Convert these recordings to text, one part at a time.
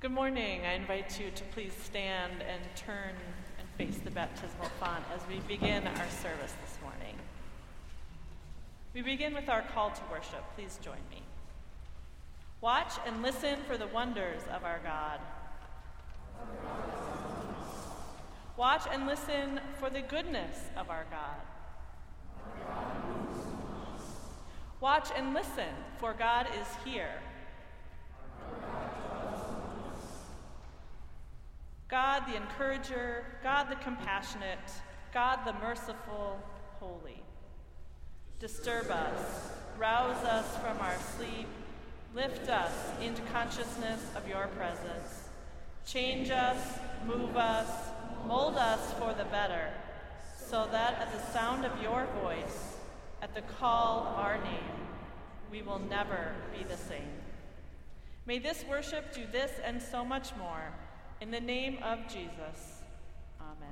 Good morning. I invite you to please stand and turn and face the baptismal font as we begin our service this morning. We begin with our call to worship. Please join me. Watch and listen for the wonders of our God. Watch and listen for the goodness of our God. Watch and listen, for God is here. God the encourager, God the compassionate, God the merciful, holy. Disturb us, rouse us from our sleep, lift us into consciousness of your presence. Change us, move us, mold us for the better, so that at the sound of your voice, at the call of our name, we will never be the same. May this worship do this and so much more. In the name of Jesus, amen.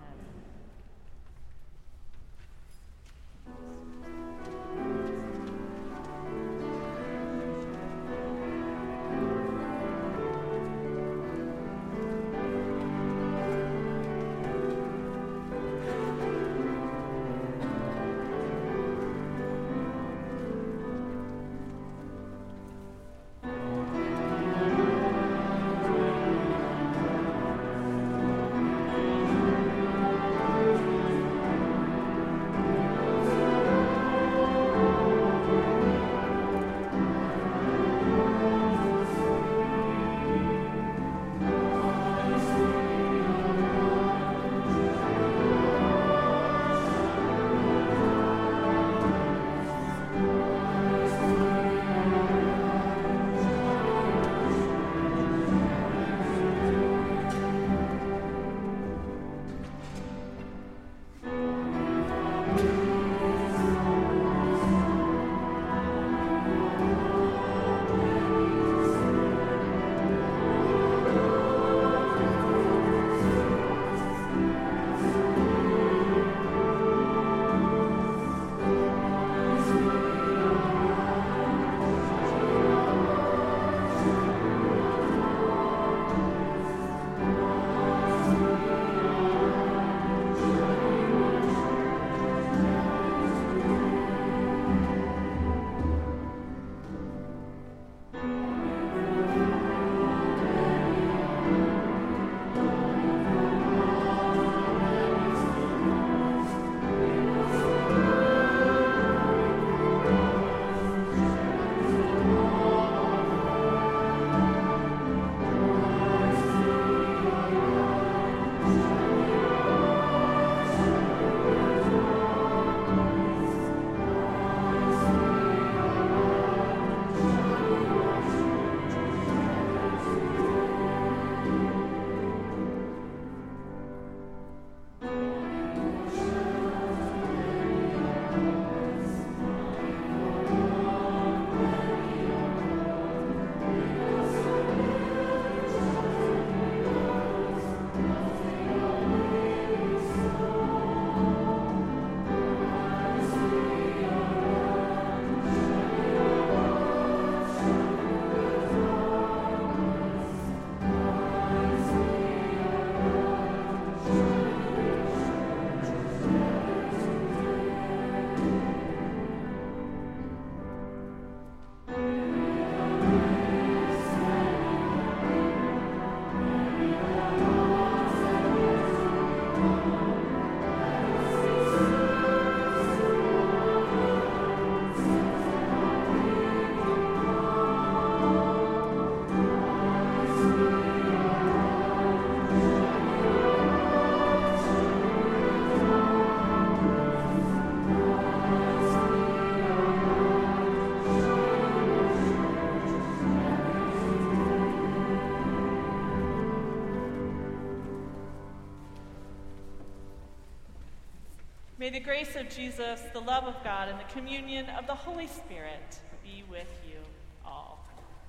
May the grace of Jesus, the love of God, and the communion of the Holy Spirit be with you all.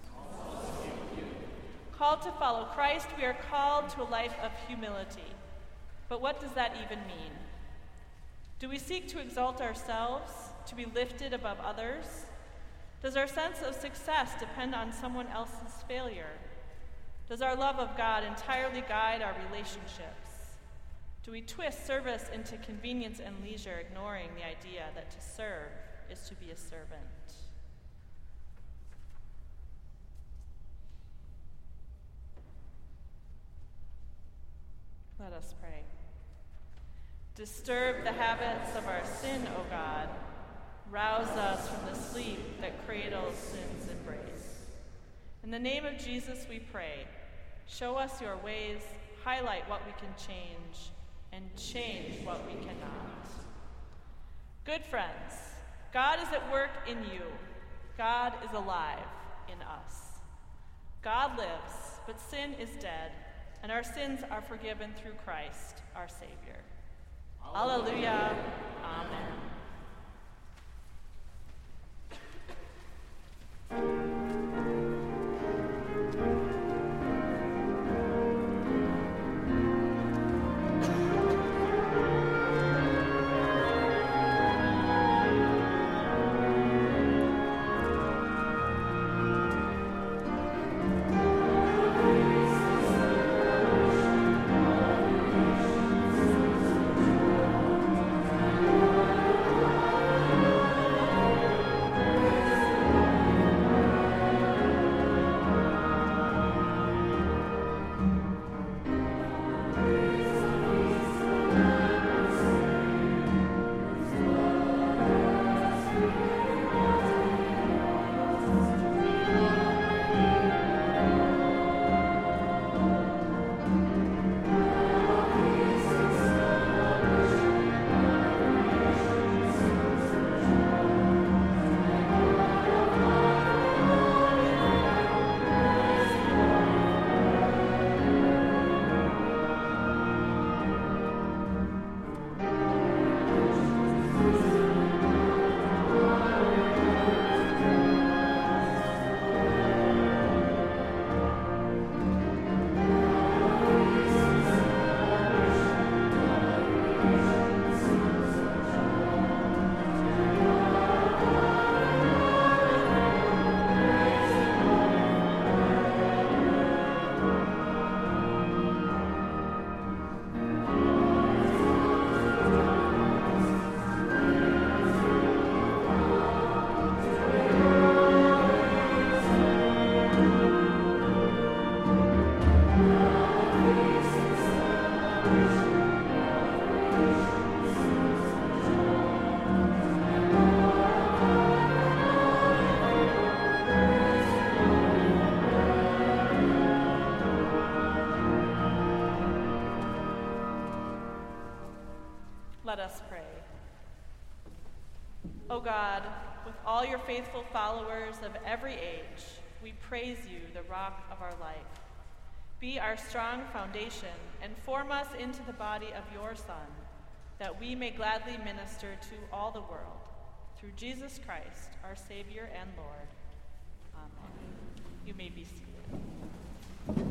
Called to follow Christ, we are called to a life of humility. But what does that even mean? Do we seek to exalt ourselves, to be lifted above others? Does our sense of success depend on someone else's failure? Does our love of God entirely guide our relationships? Do we twist service into convenience and leisure, ignoring the idea that to serve is to be a servant? Let us pray. Disturb the habits of our sin, O God. Rouse us from the sleep that cradles sin's embrace. In the name of Jesus we pray. Show us your ways, highlight what we can change, and change what we cannot. Good friends, God is at work in you. God is alive in us. God lives, but sin is dead, and our sins are forgiven through Christ, our Savior. Alleluia. Amen. Let us pray. O God, with all your faithful followers of every age, we praise you, the rock of our life. Be our strong foundation and form us into the body of your Son, that we may gladly minister to all the world. Through Jesus Christ, our Savior and Lord. Amen. You may be seated.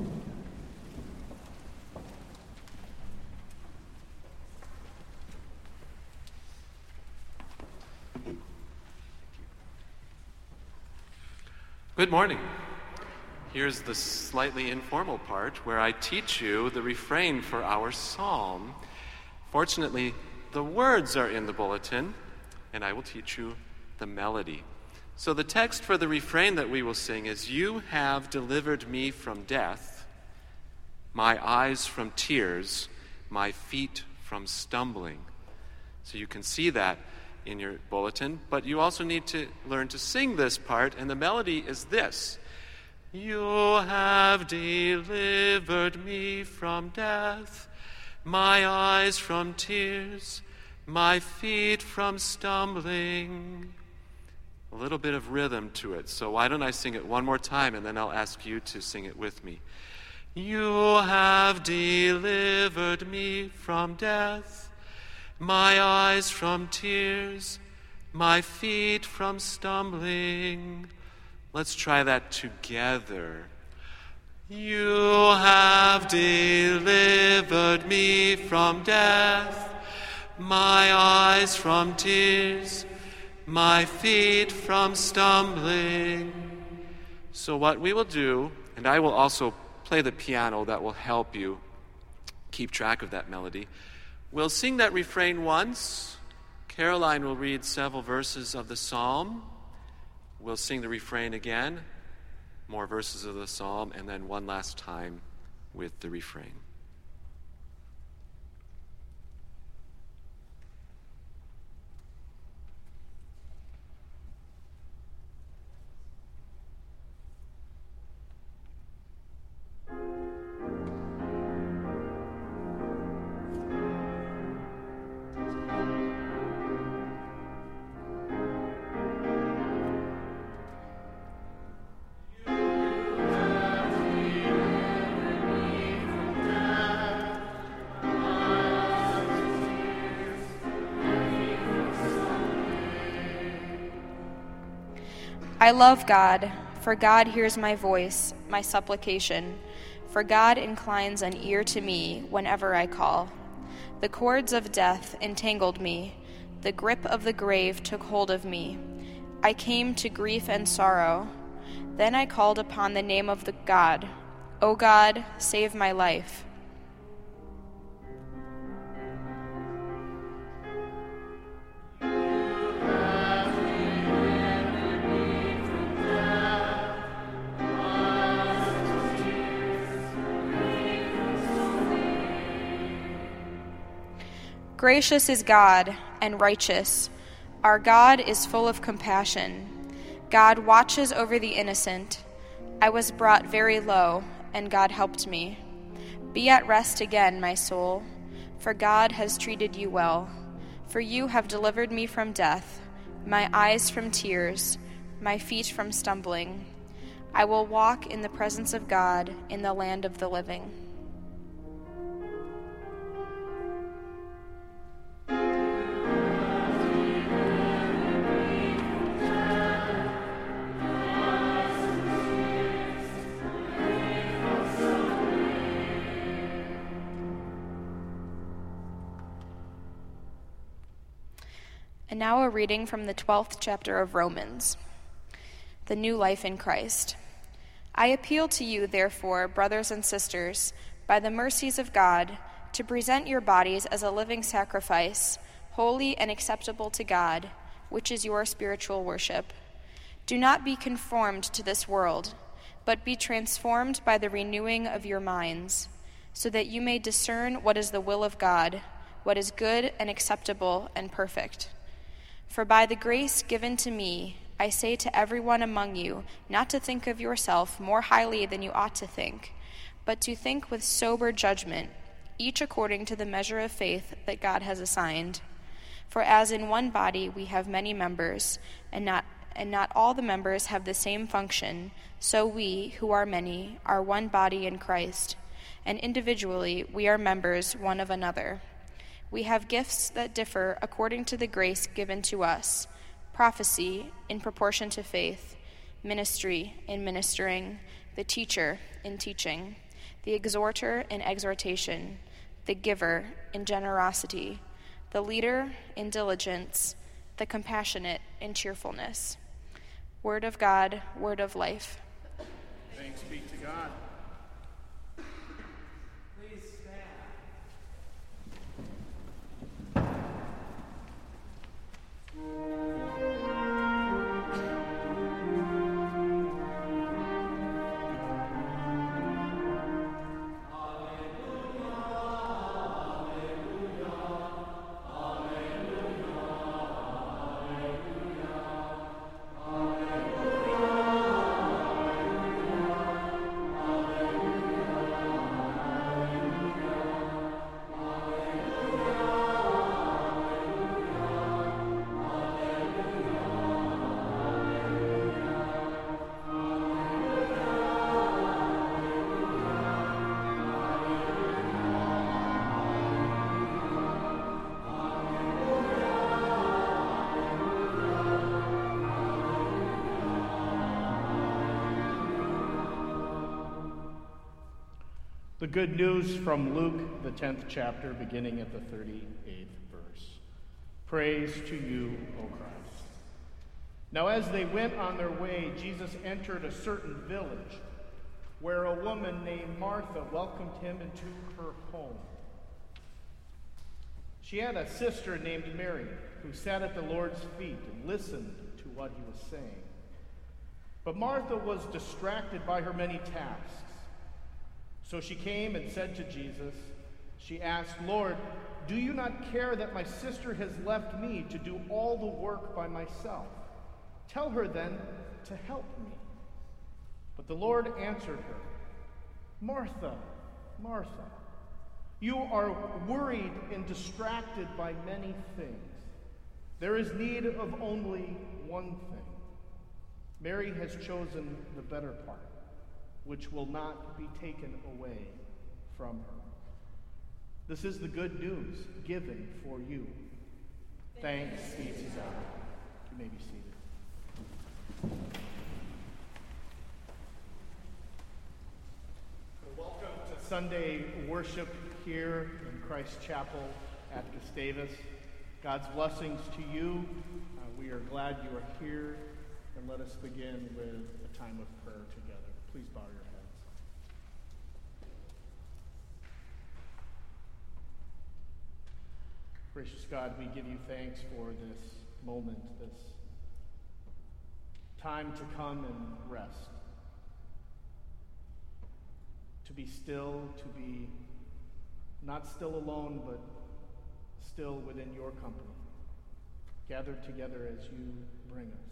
Good morning. Here's the slightly informal part where I teach you the refrain for our psalm. Fortunately, the words are in the bulletin, and I will teach you the melody. So the text for the refrain that we will sing is, "You have delivered me from death, my eyes from tears, my feet from stumbling." So you can see that in your bulletin, but you also need to learn to sing this part, and the melody is this. You have delivered me from death, my eyes from tears, my feet from stumbling. A little bit of rhythm to it, so why don't I sing it one more time, and then I'll ask you to sing it with me. You have delivered me from death, my eyes from tears, my feet from stumbling. Let's try that together. You have delivered me from death, my eyes from tears, my feet from stumbling. So what we will do, and I will also play the piano that will help you keep track of that melody. We'll sing that refrain once. Caroline will read several verses of the psalm. We'll sing the refrain again, more verses of the psalm, and then one last time with the refrain. I love God, for God hears my voice, my supplication, for God inclines an ear to me whenever I call. The cords of death entangled me, the grip of the grave took hold of me. I came to grief and sorrow. Then I called upon the name of the God. O God, save my life. Gracious is God and righteous. Our God is full of compassion. God watches over the innocent. I was brought very low, and God helped me. Be at rest again, my soul, for God has treated you well. For you have delivered me from death, my eyes from tears, my feet from stumbling. I will walk in the presence of God in the land of the living. And now a reading from the 12th chapter of Romans, the new life in Christ. I appeal to you, therefore, brothers and sisters, by the mercies of God, to present your bodies as a living sacrifice, holy and acceptable to God, which is your spiritual worship. Do not be conformed to this world, but be transformed by the renewing of your minds, so that you may discern what is the will of God, what is good and acceptable and perfect. For by the grace given to me, I say to everyone among you not to think of yourself more highly than you ought to think, but to think with sober judgment, each according to the measure of faith that God has assigned. For as in one body we have many members, and not all the members have the same function, so we, who are many, are one body in Christ, and individually we are members one of another. We have gifts that differ according to the grace given to us: prophecy in proportion to faith, ministry in ministering, the teacher in teaching, the exhorter in exhortation, the giver in generosity, the leader in diligence, the compassionate in cheerfulness. Word of God, word of life. Thanks be to God. The good news from Luke, the 10th chapter, beginning at the 38th verse. Praise to you, O Christ. Now as they went on their way, Jesus entered a certain village. where a woman named Martha welcomed him into her home. She had a sister named Mary who sat at the Lord's feet and listened to what he was saying. But Martha was distracted by her many tasks. So she came and said to Jesus, she asked, "Lord, do you not care that my sister has left me to do all the work by myself? Tell her then to help me." But the Lord answered her, "Martha, Martha, you are worried and distracted by many things. There is need of only one thing. Mary has chosen the better part, which will not be taken away from her." This is the good news given for you. Thanks be to God. You may be seated. Welcome to Sunday worship here in Christ Chapel at Gustavus. God's blessings to you. We are glad you are here. And let us begin with a time of prayer together. Please bow your heads. Gracious God, we give you thanks for this moment, this time to come and rest. To be still, to be not still alone, but still within your company, gathered together as you bring us.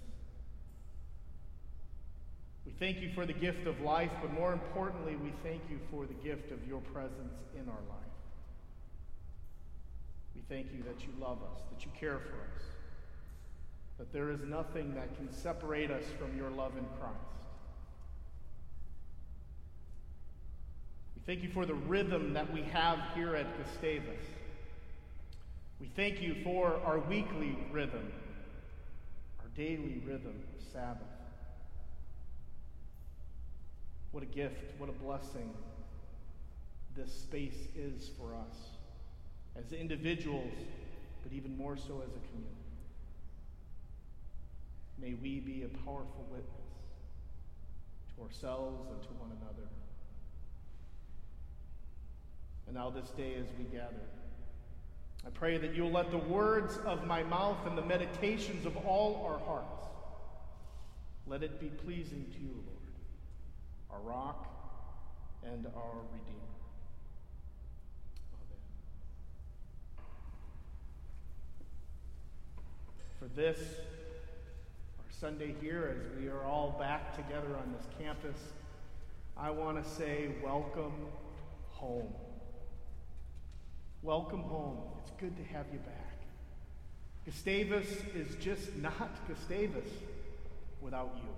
We thank you for the gift of life, but more importantly, we thank you for the gift of your presence in our life. We thank you that you love us, that you care for us, that there is nothing that can separate us from your love in Christ. We thank you for the rhythm that we have here at Gustavus. We thank you for our weekly rhythm, our daily rhythm of Sabbath. What a gift, what a blessing this space is for us as individuals, but even more so as a community. May we be a powerful witness to ourselves and to one another. And now this day as we gather, I pray that you'll let the words of my mouth and the meditations of all our hearts, let it be pleasing to you, Lord, our rock and our Redeemer. Amen. For this, our Sunday here, as we are all back together on this campus, I want to say welcome home. Welcome home. It's good to have you back. Gustavus is just not Gustavus without you.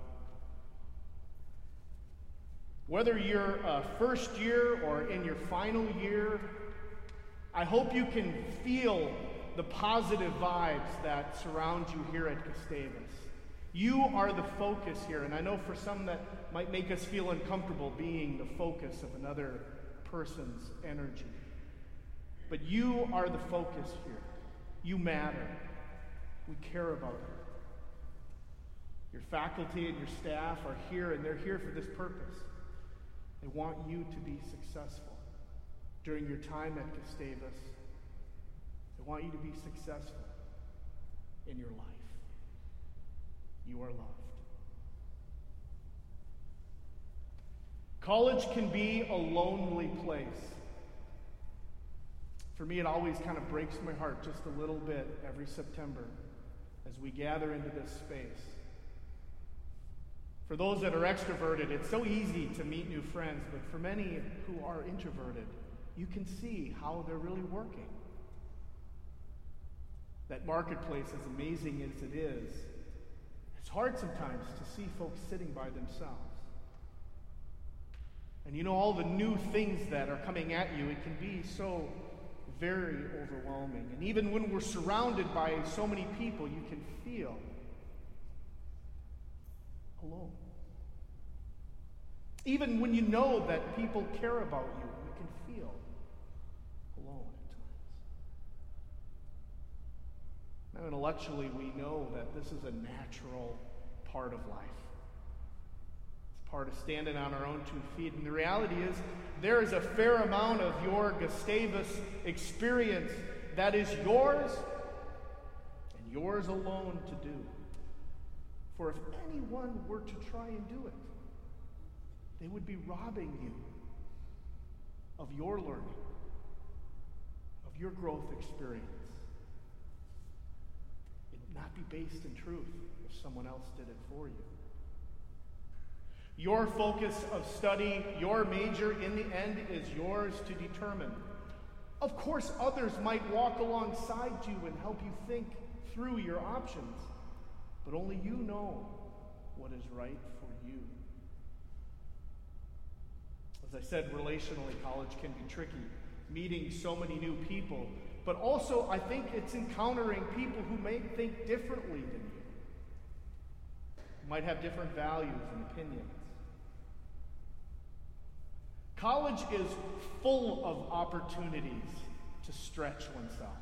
Whether you're a first year or in your final year, I hope you can feel the positive vibes that surround you here at Gustavus. You are the focus here, and I know for some that might make us feel uncomfortable being the focus of another person's energy. But you are the focus here. You matter. We care about you. Your faculty and your staff are here, and they're here for this purpose. They want you to be successful during your time at Gustavus. They want you to be successful in your life. You are loved. College can be a lonely place. For me, it always kind of breaks my heart just a little bit every September as we gather into this space. For those that are extroverted, it's so easy to meet new friends, but for many who are introverted, you can see how they're really working. That marketplace, as amazing as it is, it's hard sometimes to see folks sitting by themselves. And you know, all the new things that are coming at you, it can be so very overwhelming. And even when we're surrounded by so many people, you can feel alone. Even when you know that people care about you, you can feel alone at times. Now, intellectually, we know that this is a natural part of life. part of standing on our own 2 feet. And the reality is, there is a fair amount of your Gustavus experience that is yours and yours alone to do. For if anyone were to try and do it, they would be robbing you of your learning, of your growth experience. It would not be based in truth if someone else did it for you. Your focus of study, your major in the end is yours to determine. Of course, others might walk alongside you and help you think through your options, but only you know what is right for you. As I said, relationally, college can be tricky, meeting so many new people, but also I think it's encountering people who may think differently than you, who might have different values and opinions. College is full of opportunities to stretch oneself.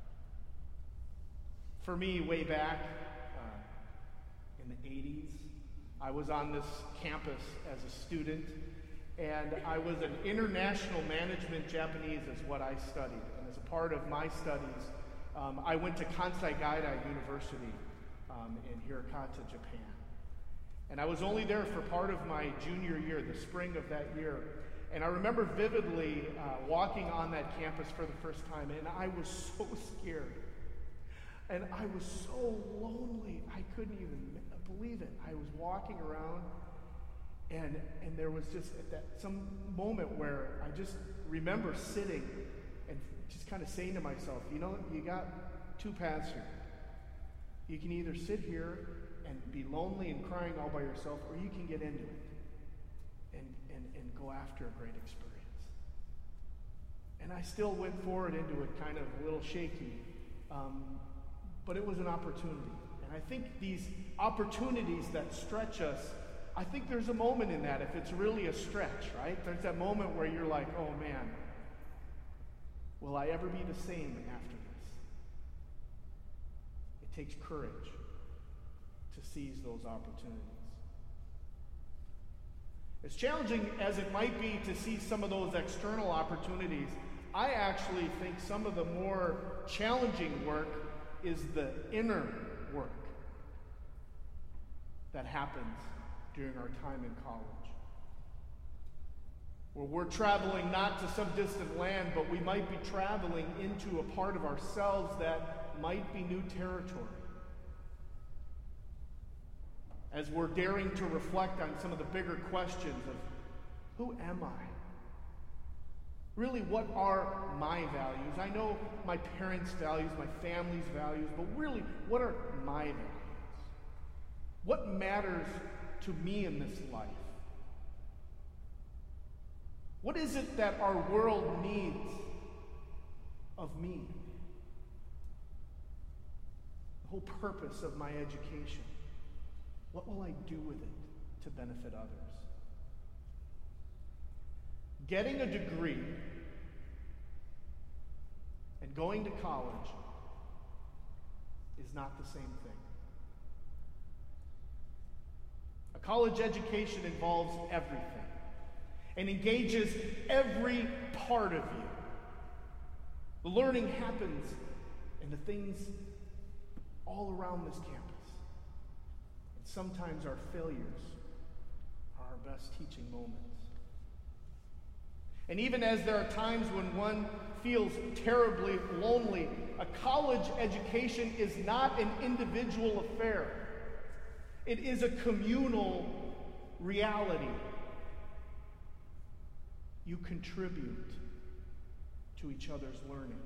For me, way back in the 80s, I was on this campus as a student, and I was an international management. Japanese is what I studied. And as a part of my studies, I went to Kansai Gaida University in Hirakata, Japan. And I was only there for part of my junior year, the spring of that year. And I remember vividly walking on that campus for the first time, and I was so scared. And I was so lonely, I couldn't even believe it. I was walking around, and there was just at that some moment where I just remember sitting and just kind of saying to myself, you know, you got 2 paths here. You can either sit here and be lonely and crying all by yourself, or you can get into it and go after a great experience. And I still went forward into it kind of a little shaky, but it was an opportunity. And I think these opportunities that stretch us, I think there's a moment in that if it's really a stretch, right? There's that moment where you're like, oh man, will I ever be the same after this? It takes courage to seize those opportunities. As challenging as it might be to see some of those external opportunities, I actually think some of the more challenging work is the inner work that happens during our time in college. Where we're traveling not to some distant land, but we might be traveling into a part of ourselves that might be new territory. As we're daring to reflect on some of the bigger questions of, who am I? Really, what are my values? I know my parents' values, my family's values, but really, what are my values? What matters to me in this life? What is it that our world needs of me? The whole purpose of my education. What will I do with it to benefit others? Getting a degree and going to college is not the same thing. A college education involves everything and engages every part of you. The learning happens in the things all around this campus. Sometimes our failures are our best teaching moments. And even as there are times when one feels terribly lonely, a college education is not an individual affair. It is a communal reality. You contribute to each other's learning.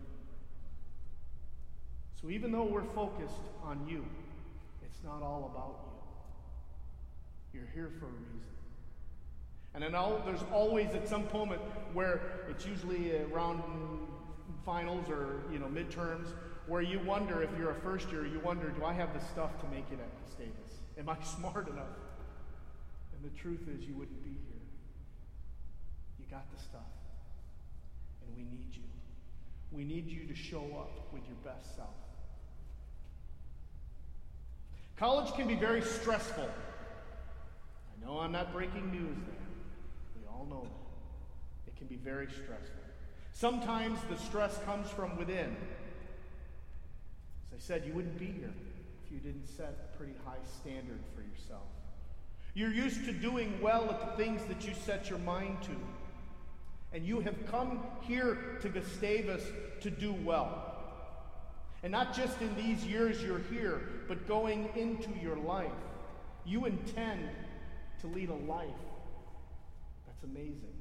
So even though we're focused on you, it's not all about you. You're here for a reason. And I know there's always at some moment where it's usually around finals or midterms where you wonder, if you're a first year, you wonder, do I have the stuff to make it at Gustavus? Am I smart enough? And the truth is you wouldn't be here. You got the stuff. And we need you. We need you to show up with your best self. College can be very stressful. I No, I'm not breaking news there. We all know that. It can be very stressful. Sometimes the stress comes from within. As I said, you wouldn't be here if you didn't set a pretty high standard for yourself. You're used to doing well at the things that you set your mind to. And you have come here to Gustavus to do well. And not just in these years you're here, but going into your life. You intend to lead a life that's amazing.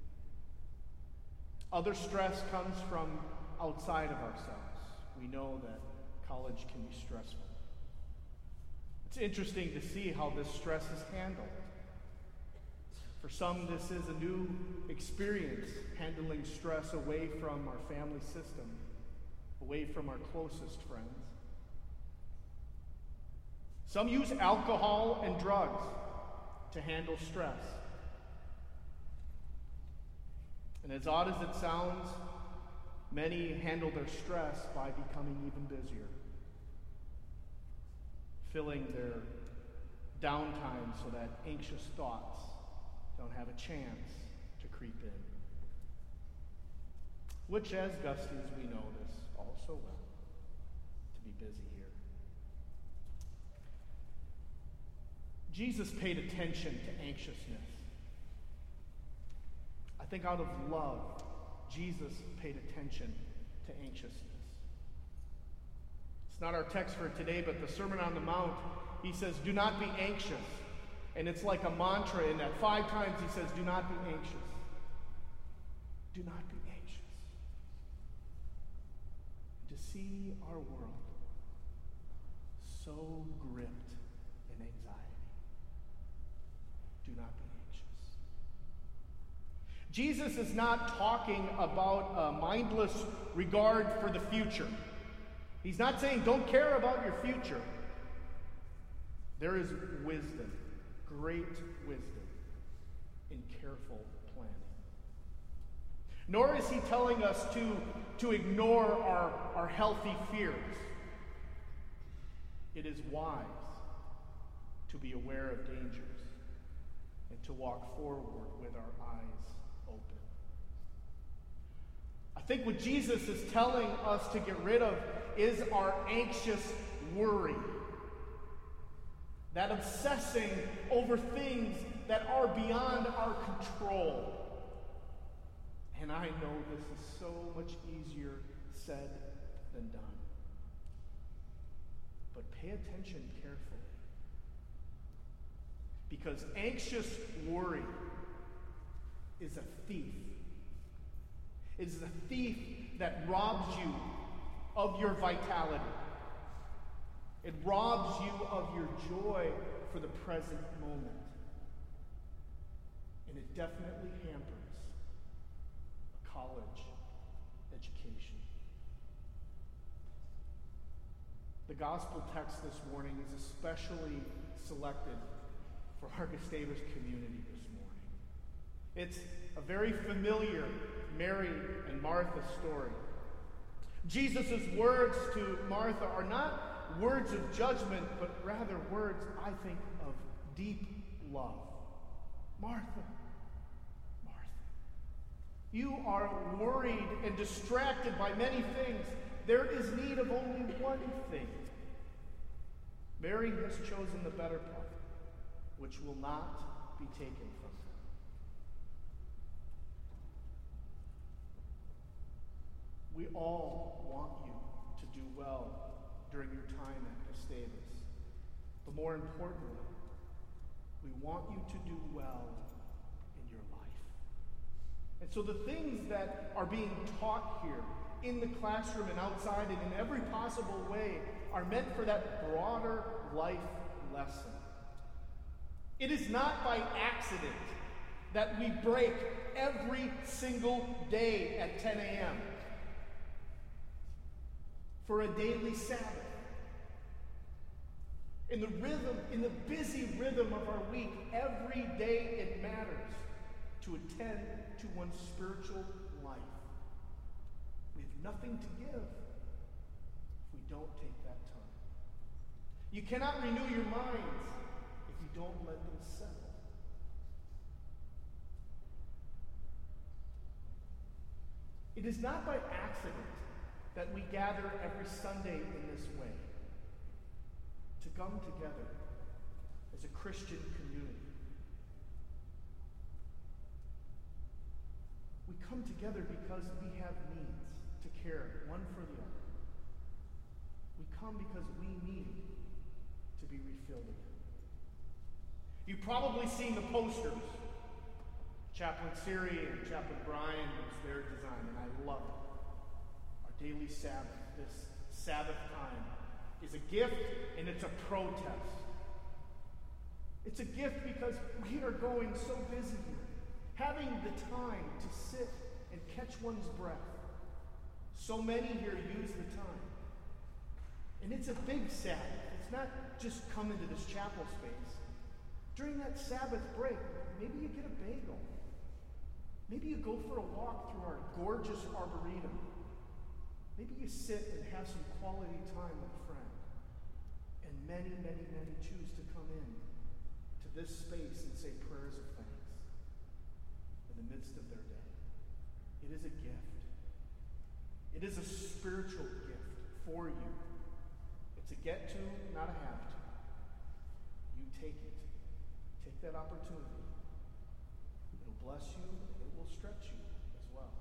Other stress comes from outside of ourselves. We know that college can be stressful. It's interesting to see how this stress is handled. For some, this is a new experience, handling stress away from our family system, away from our closest friends. Some use alcohol and drugs to handle stress. And as odd as it sounds, many handle their stress by becoming even busier, filling their downtime so that anxious thoughts don't have a chance to creep in. Which, as Gusties, we know this all so well, to be busy here. Jesus paid attention to anxiousness. I think out of love, Jesus paid attention to anxiousness. It's not our text for today, but the Sermon on the Mount, he says, do not be anxious. And it's like a mantra in that. 5 times he says, do not be anxious. Do not be anxious. To see our world so gripped in anxiety. Do not be anxious. Jesus is not talking about a mindless regard for the future. He's not saying don't care about your future. There is wisdom, great wisdom, in careful planning. Nor is he telling us to ignore our healthy fears. It is wise to be aware of dangers and to walk forward with our eyes open. I think what Jesus is telling us to get rid of is our anxious worry. That obsessing over things that are beyond our control. And I know this is so much easier said than done. But pay attention carefully. Because anxious worry is a thief. It is a thief that robs you of your vitality. It robs you of your joy for the present moment. And it definitely hampers a college education. The gospel text this morning is especially selected for our Gustavus community this morning. It's a very familiar Mary and Martha story. Jesus' words to Martha are not words of judgment, but rather words, I think, of deep love. Martha, Martha, you are worried and distracted by many things. There is need of only one thing. Mary has chosen the better part, which will not be taken from her. We all want you to do well during your time at Gustavus. But more importantly, we want you to do well in your life. And so the things that are being taught here in the classroom and outside and in every possible way are meant for that broader life lesson. It is not by accident that we break every single day at 10 a.m. for a daily Sabbath. In the rhythm, in the busy rhythm of our week, every day it matters to attend to one's spiritual life. We have nothing to give if we don't take that time. You cannot renew your minds if you don't let them settle. It is not by accident that we gather every Sunday in this way, to come together as a Christian community. We come together because we have needs to care one for the other. We come because we need to be refilled again. You've probably seen the posters. Chaplain Siri and Chaplain Brian was their design, and I love it. Our daily Sabbath, this Sabbath time, is a gift and it's a protest. It's a gift because we are going so busy here, having the time to sit and catch one's breath. So many here use the time. And it's a big Sabbath. It's not just come into this chapel space. During that Sabbath break, maybe you get a bagel. Maybe you go for a walk through our gorgeous arboretum. Maybe you sit and have some quality time with a friend. And many, many, many choose to come in to this space and say prayers of thanks in the midst of their day. It is a gift. It is a spiritual gift for you. It's a get to, not a have to. You take it. Take that opportunity. It'll bless you. It will stretch you as well.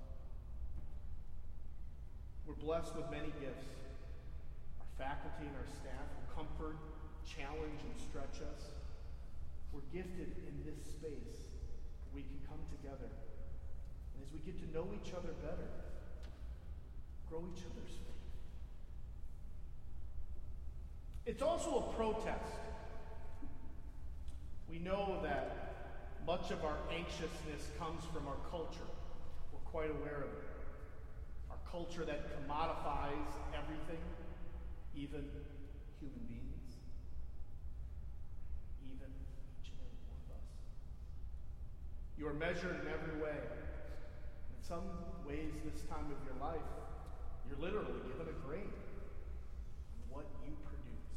We're blessed with many gifts. Our faculty and our staff who comfort, challenge, and stretch us. We're gifted in this space where we can come together. And as we get to know each other better, grow each other's faith. It's also a protest. We know that much of our anxiousness comes from our culture. We're quite aware of it. Our culture that commodifies everything, even human beings, even each and every one of us. You are measured in every way. In some ways, this time of your life, you're literally given a grade on what you produce.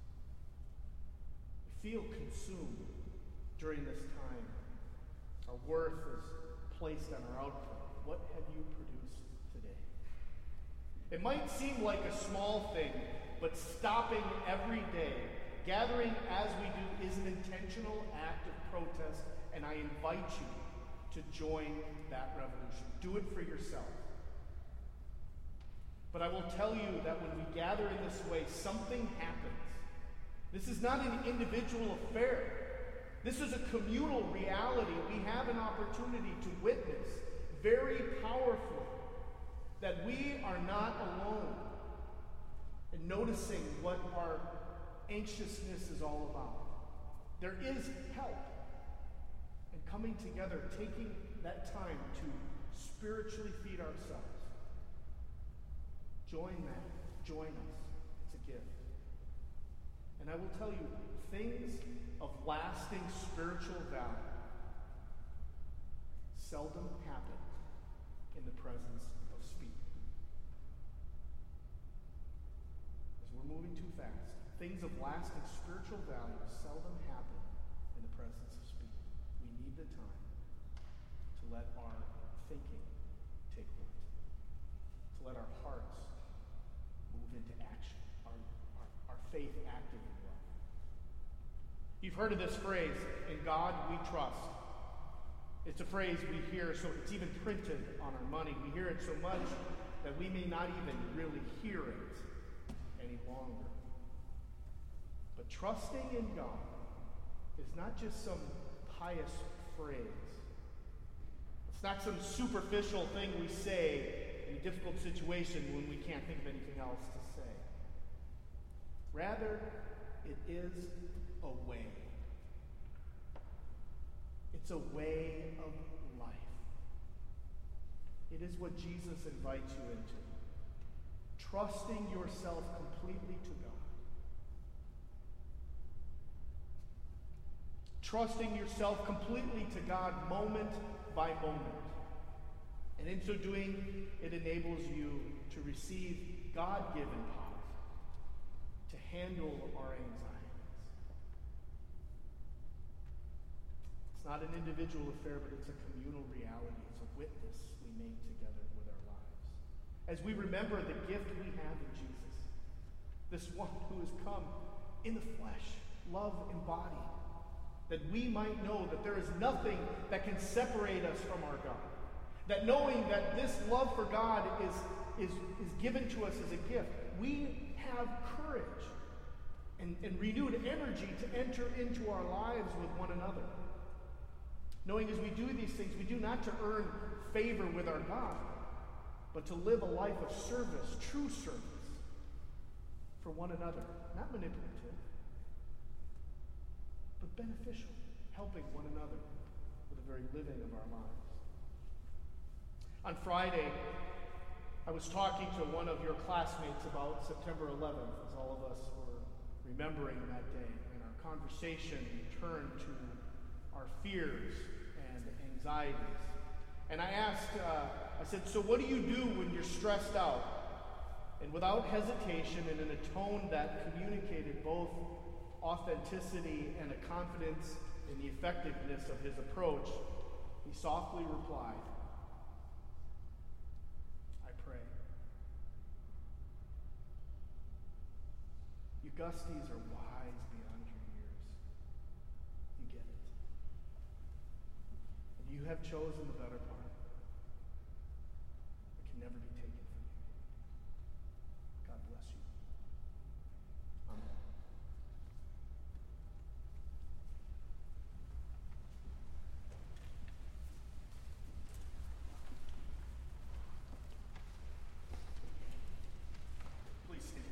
We feel consumed during this time. Our worth is placed on our output. What have you produced today? It might seem like a small thing, but stopping every day, gathering as we do, is an intentional act of protest, and I invite you to join that revolution. Do it for yourself. But I will tell you that when we gather in this way, something happens. This is not an individual affair. This is a communal reality. We have an opportunity to witness very powerfully that we are not alone in noticing what our anxiousness is all about. There is help in coming together, taking that time to spiritually feed ourselves. Join that. Join us. It's a gift. And I will tell you, things of lasting spiritual value seldom happen in the presence of speed. As we're moving too fast, things of lasting spiritual value seldom happen in the presence of speed. We need the time to let our thinking take root, to let our hearts move into action, our faith active in love. You've heard of this phrase, "In God we trust." It's a phrase we hear, so it's even printed on our money. We hear it so much that we may not even really hear it any longer. But trusting in God is not just some pious phrase. It's not some superficial thing we say in a difficult situation when we can't think of anything else to say. Rather, it is a way. It's a way of life. It is what Jesus invites you into. Trusting yourself completely to God. Trusting yourself completely to God moment by moment. And in so doing, it enables you to receive God-given power to handle our anxieties. It's not an individual affair, but it's a communal reality. It's a witness we make together with our lives. as we remember the gift we have in Jesus, this one who has come in the flesh, love embodied, that we might know that there is nothing that can separate us from our God. That knowing that this love for God is given to us as a gift, we have courage and renewed energy to enter into our lives with one another. Knowing as we do these things, we do not to earn favor with our God, but to live a life of service, true service, for one another. Not manipulative, but beneficial, helping one another with the very living of our lives. On Friday, I was talking to one of your classmates about September 11th, as all of us were remembering that day. And our conversation turned to our fears and anxieties. And I asked, I said, so what do you do when you're stressed out? And without hesitation and in a tone that communicated both authenticity and a confidence in the effectiveness of his approach, he softly replied, I pray. You Gusties are wise beyond your years. You get it. And you have chosen the better part. It can never be taken from you. God bless you. Amen. Please stand.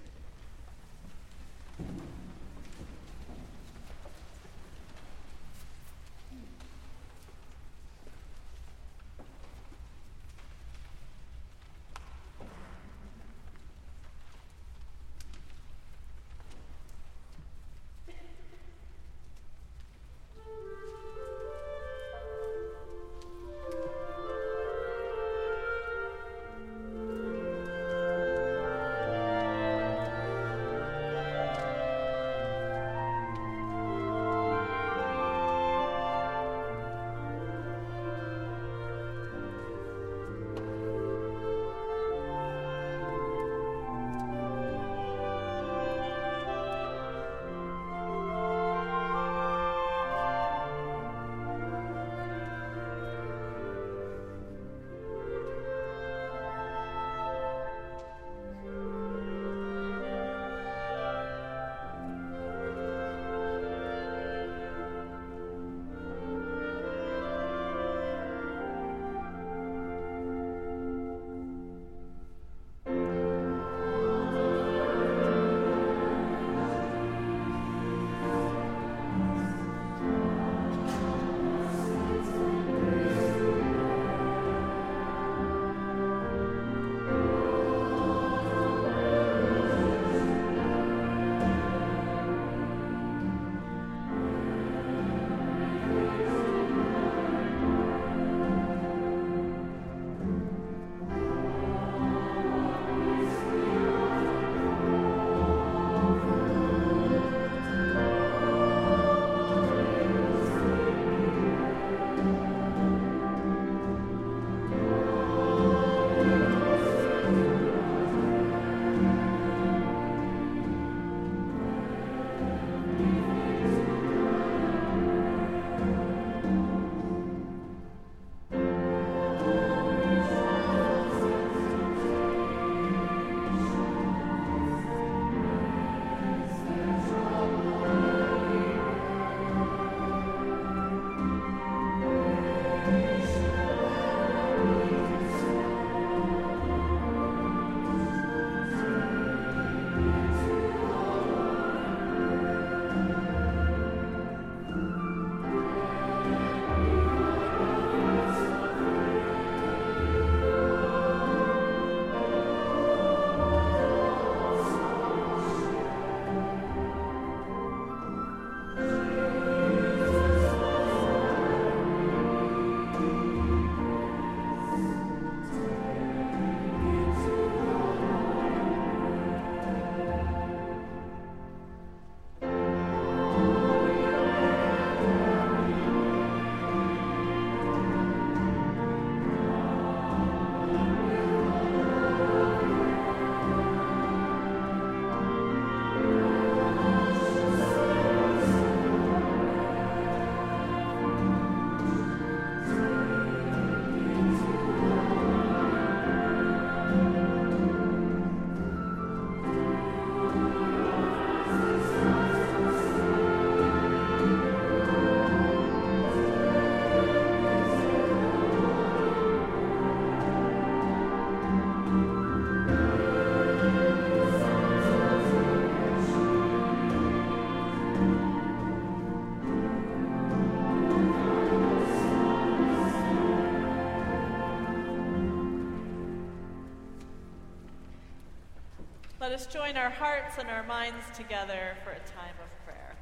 Let us join our hearts and our minds together for a time of prayer.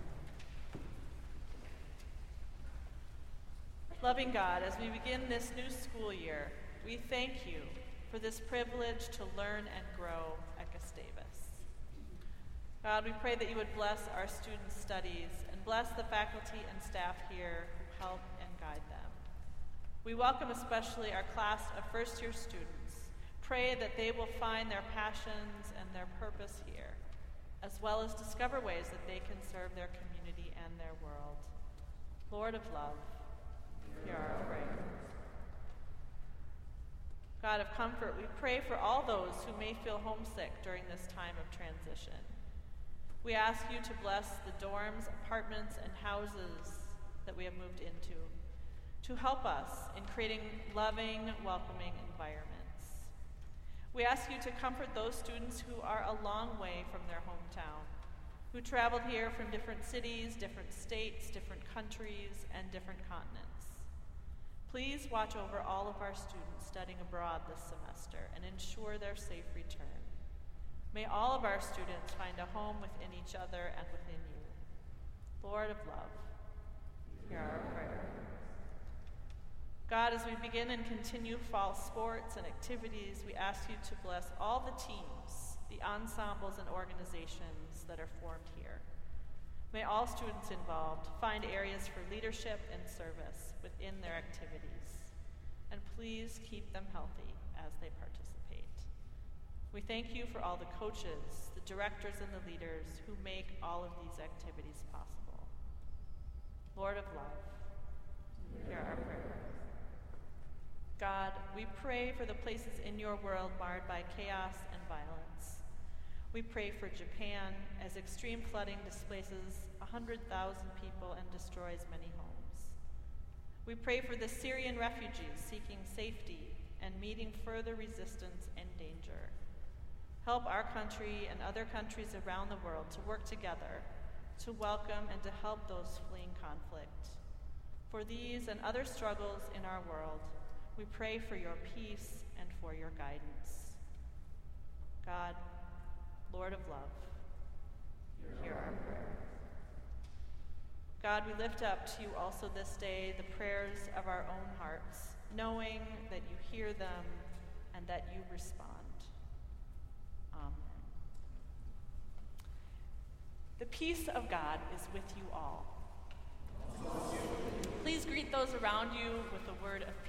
Loving God, as we begin this new school year, we thank you for this privilege to learn and grow at Gustavus. God, we pray that you would bless our students' studies and bless the faculty and staff here who help and guide them. We welcome especially our class of first-year students. Pray that they will find their passions and their purpose here, as well as discover ways that they can serve their community and their world. Lord of love, hear our prayer. God of comfort, we pray for all those who may feel homesick during this time of transition. We ask you to bless the dorms, apartments, and houses that we have moved into, to help us in creating loving, welcoming environments. We ask you to comfort those students who are a long way from their hometown, who traveled here from different cities, different states, different countries, and different continents. Please watch over all of our students studying abroad this semester and ensure their safe return. May all of our students find a home within each other and within you. Lord of love, hear our prayer. God, as we begin and continue fall sports and activities, we ask you to bless all the teams, the ensembles and organizations that are formed here. May all students involved find areas for leadership and service within their activities. And please keep them healthy as they participate. We thank you for all the coaches, the directors, and the leaders who make all of these activities possible. Lord of love, hear our prayer. God, we pray for the places in your world marred by chaos and violence. We pray for Japan as extreme flooding displaces 100,000 people and destroys many homes. We pray for the Syrian refugees seeking safety and meeting further resistance and danger. Help our country and other countries around the world to work together to welcome and to help those fleeing conflict. For these and other struggles in our world, we pray for your peace and for your guidance. God, Lord of love, hear our prayer. God, we lift up to you also this day the prayers of our own hearts, knowing that you hear them and that you respond. Amen. The peace of God is with you all. Please greet those around you with a word of peace.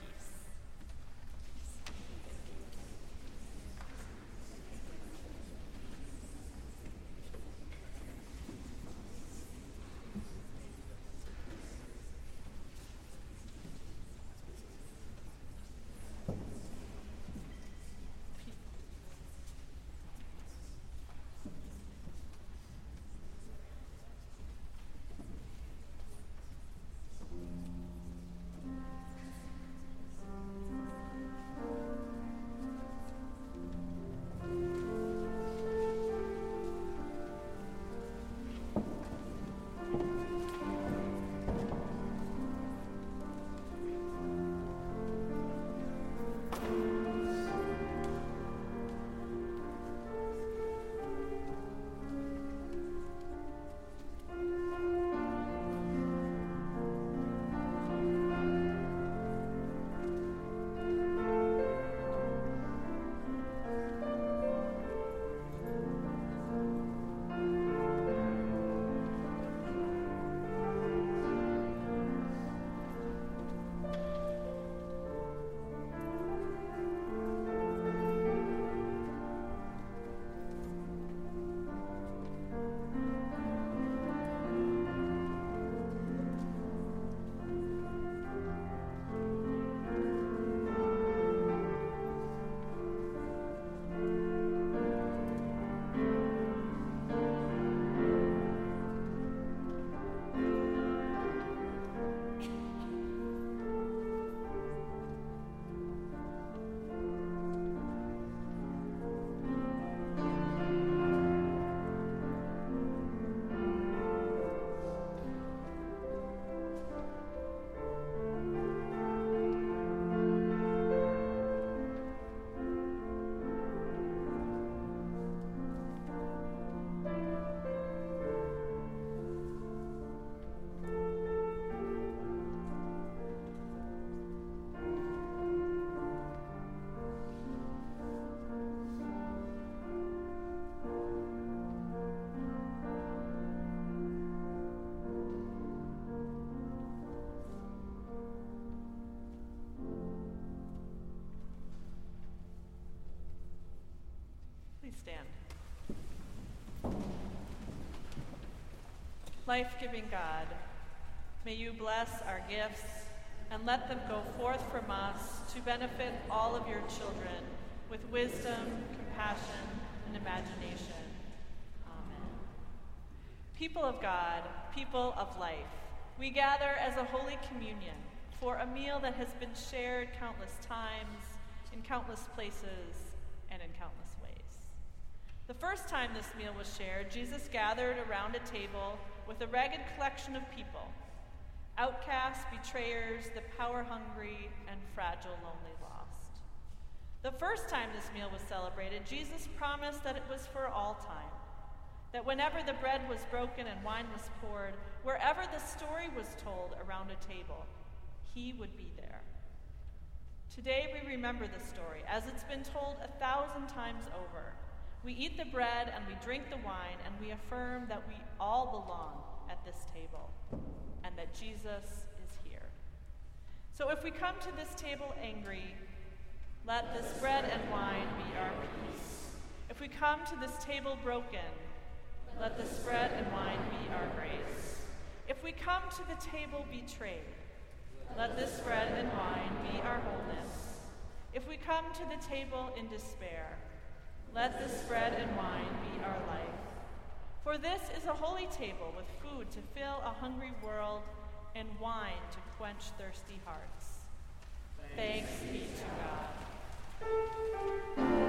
stand. Life-giving God, may you bless our gifts and let them go forth from us to benefit all of your children with wisdom, compassion, and imagination. Amen. People of God, people of life, we gather as a Holy Communion for a meal that has been shared countless times, in countless places, and in countless ways. The first time this meal was shared, Jesus gathered around a table with a ragged collection of people, outcasts, betrayers, the power-hungry, and fragile, lonely, lost. The first time this meal was celebrated, Jesus promised that it was for all time, that whenever the bread was broken and wine was poured, wherever the story was told around a table, he would be there. Today we remember the story as it's been told 1,000 times over. We eat the bread and we drink the wine, and we affirm that we all belong at this table and that Jesus is here. So if we come to this table angry, let this bread and wine be our peace. If we come to this table broken, let this bread and wine be our grace. If we come to the table betrayed, let this bread and wine be our wholeness. If we come to the table in despair, let this bread and wine be our life. For this is a holy table with food to fill a hungry world and wine to quench thirsty hearts. Thanks be to God.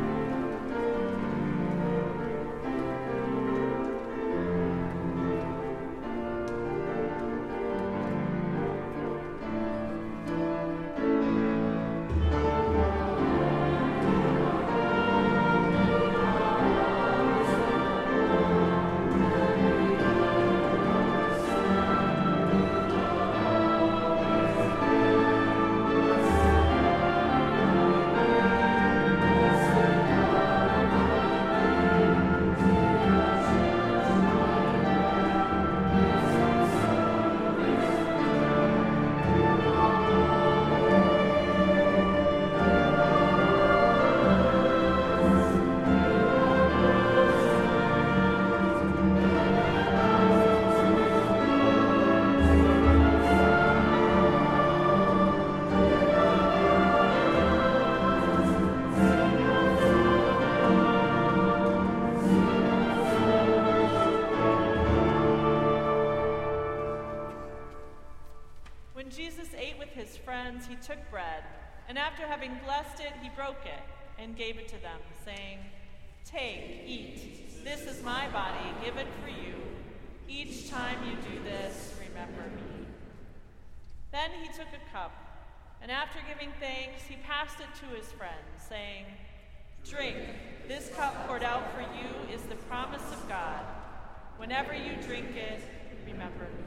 He took bread, and after having blessed it, he broke it and gave it to them, saying, "Take, eat. This is my body given for you. Each time you do this, remember me." Then he took a cup, and after giving thanks, he passed it to his friends, saying, "Drink. This cup poured out for you is the promise of God. Whenever you drink it, remember me."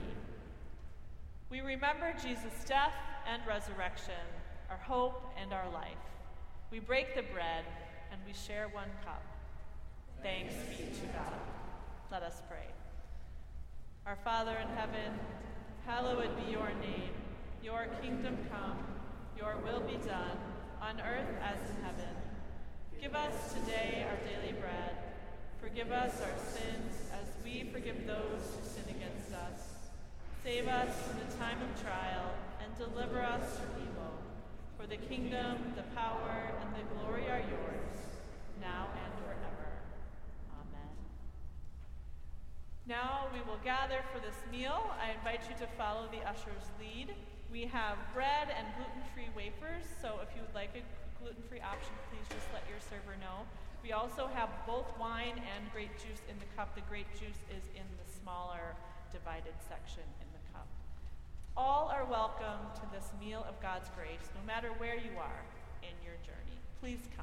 We remember Jesus' death and resurrection, our hope and our life. We break the bread and we share one cup. Thanks be to God. Let us pray. Our Father in heaven, hallowed be your name. Your kingdom come, your will be done, on earth as in heaven. Give us today our daily bread. Forgive us our sins as we forgive those who sin against us. Save us from the time of trial and deliver us from evil. For the kingdom, the power, and the glory are yours, now and forever. Amen. Now we will gather for this meal. I invite you to follow the usher's lead. We have bread and gluten-free wafers, so if you would like a gluten-free option, please just let your server know. We also have both wine and grape juice in the cup. The grape juice is in the smaller divided section in the cup. All are welcome to this meal of God's grace, no matter where you are in your journey. Please come.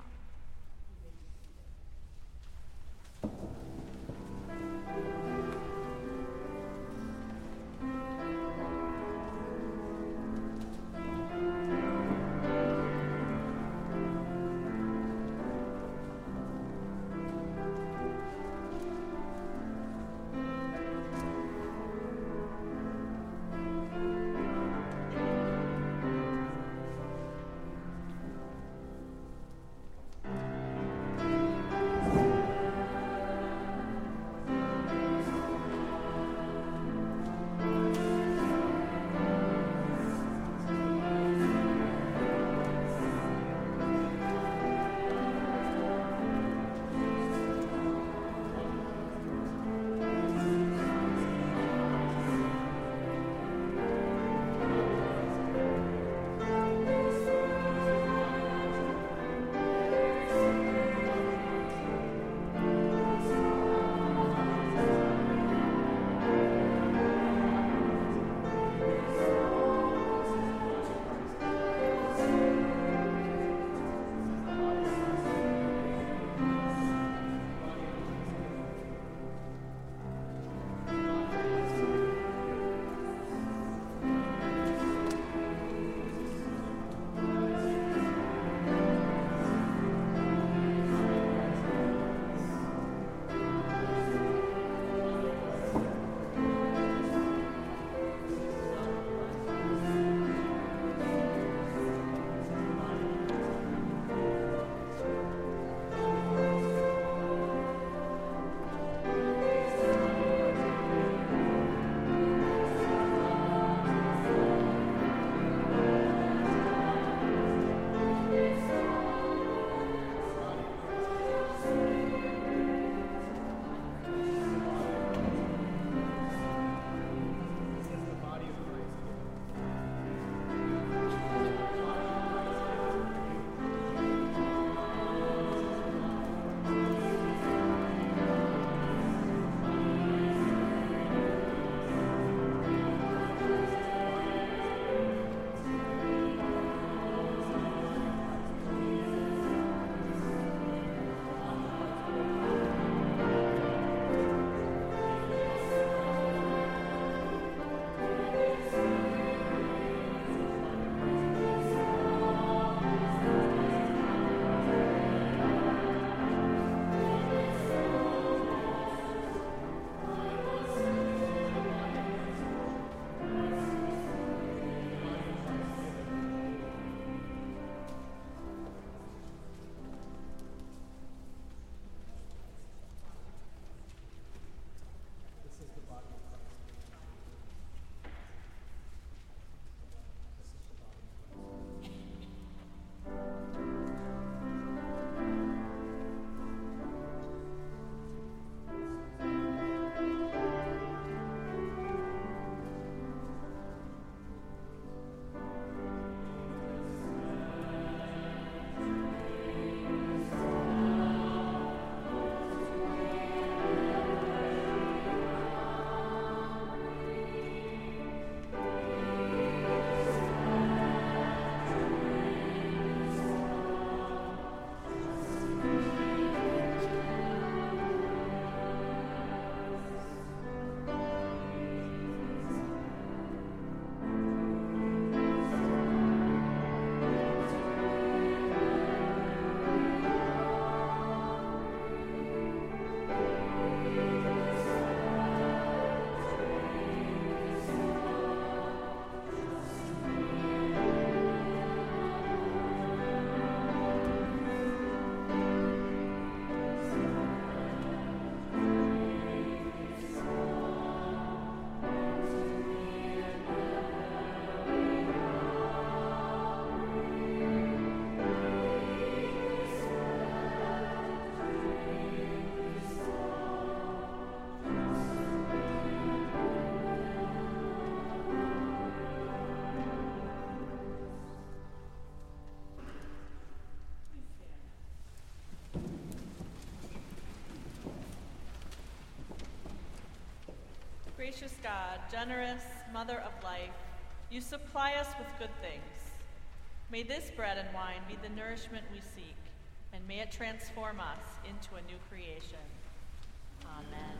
Gracious God, generous Mother of life, you supply us with good things. May this bread and wine be the nourishment we seek, and may it transform us into a new creation. Amen.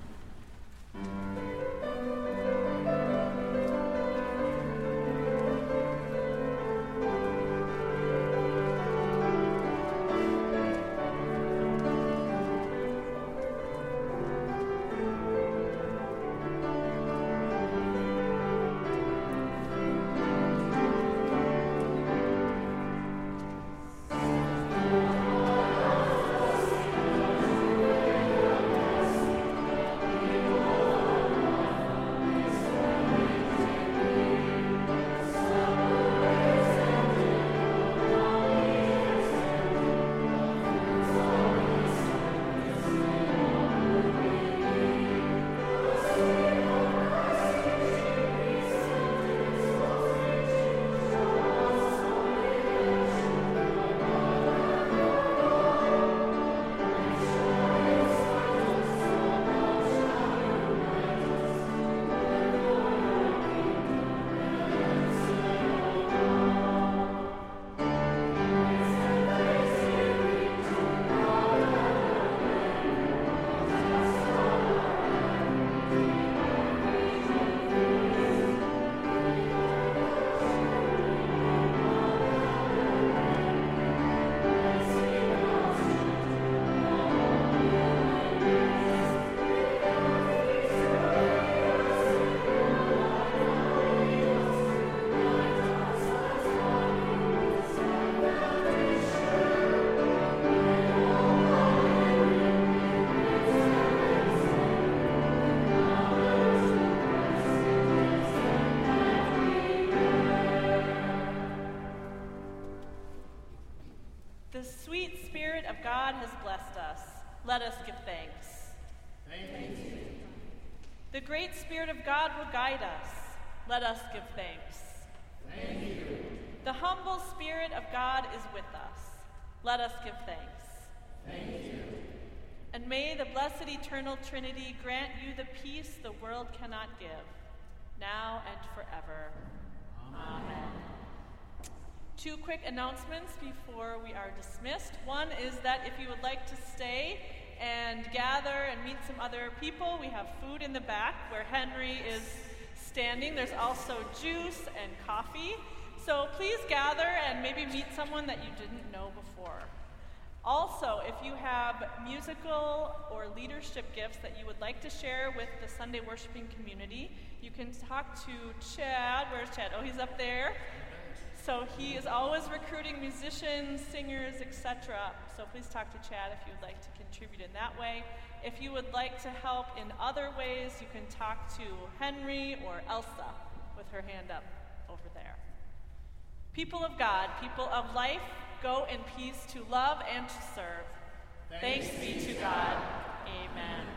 The sweet Spirit of God has blessed us. Let us give thanks. Thank you. The great Spirit of God will guide us. Let us give thanks. Thank you. The humble Spirit of God is with us. Let us give thanks. Thank you. And may the blessed eternal Trinity grant you the peace the world cannot give, now and forever. Amen. Two quick announcements before we are dismissed. One is that if you would like to stay and gather and meet some other people, we have food in the back where Henry is standing. There's also juice and coffee. So please gather and maybe meet someone that you didn't know before. Also, if you have musical or leadership gifts that you would like to share with the Sunday worshiping community, you can talk to Chad. Where's Chad? Oh, he's up there. So he is always recruiting musicians, singers, etc. So please talk to Chad if you would like to contribute in that way. If you would like to help in other ways, you can talk to Henry or Elsa with her hand up over there. People of God, people of life, go in peace to love and to serve. Thanks be to God. Amen.